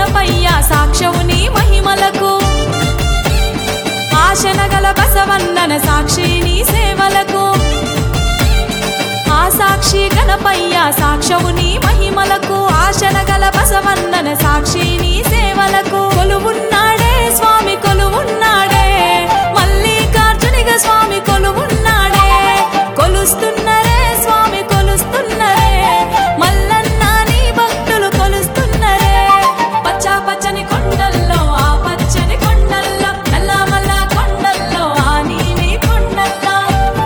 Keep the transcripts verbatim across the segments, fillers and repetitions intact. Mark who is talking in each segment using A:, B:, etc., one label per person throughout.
A: గణపయ్య సాక్ష్యము నీ మహిమలకు ఆశనగల బసవన్నన సాక్షి నీ సేవలకు ఆ సాక్షి గణపయ్య సాక్ష్యము నీ మహిమలకు ఆశనగల బసవన్నన సాక్షి నీ సేవలకు కొలువున్నాడే స్వామి కొలువున్నాడే మల్లికార్జునిగా స్వామి కొలువున్నాడే కొలుస్తున్నరే స్వామి కొలుస్తున్నరే మల్లన్న నీ భక్తులు కొలుస్తున్నరే పచ్చా పచ్చని కొండల్లో ఆ పచ్చని కొండల్లో నల్ల మల్ల కొండల్లో ఆ నీలి కొండల్లో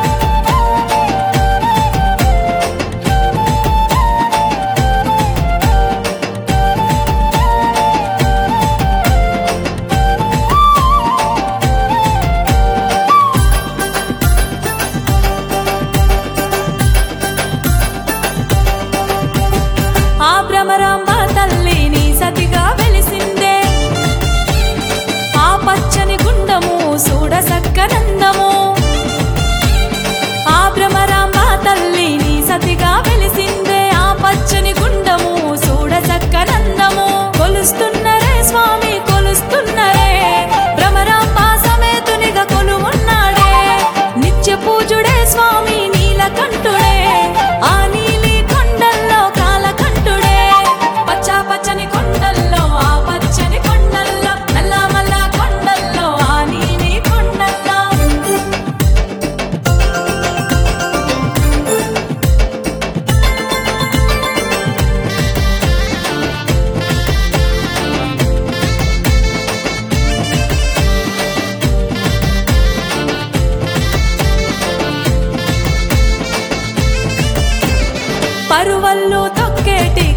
A: ఆ భ్రమరాంబ తల్లి నీ సతిగా వెలిసిందే ఆ పచ్చని గుండము చూడసక్కనందము ఆ భ్రమరాంబ తల్లి నీ సతిగా వెలిసిందే ఆ పచ్చని గుండము చూడసక్కనందము కొలుస్తున్నరే స్వామి కొలుస్తున్నరే భ్రమరాంబ సమేతునిగా కొలువున్నాడే నిత్య పూజుడే స్వామి నీలకంఠుడే ఆ నీలి కొండల్లో కాలకంఠుడే పచ్చా పచ్చని కొండల్లో ఆ పచ్చని కొండల్లో నల్ల మల్ల కొండల్లో ఆ నీలి కొండల్లో పరువల్లో తొక్కేటి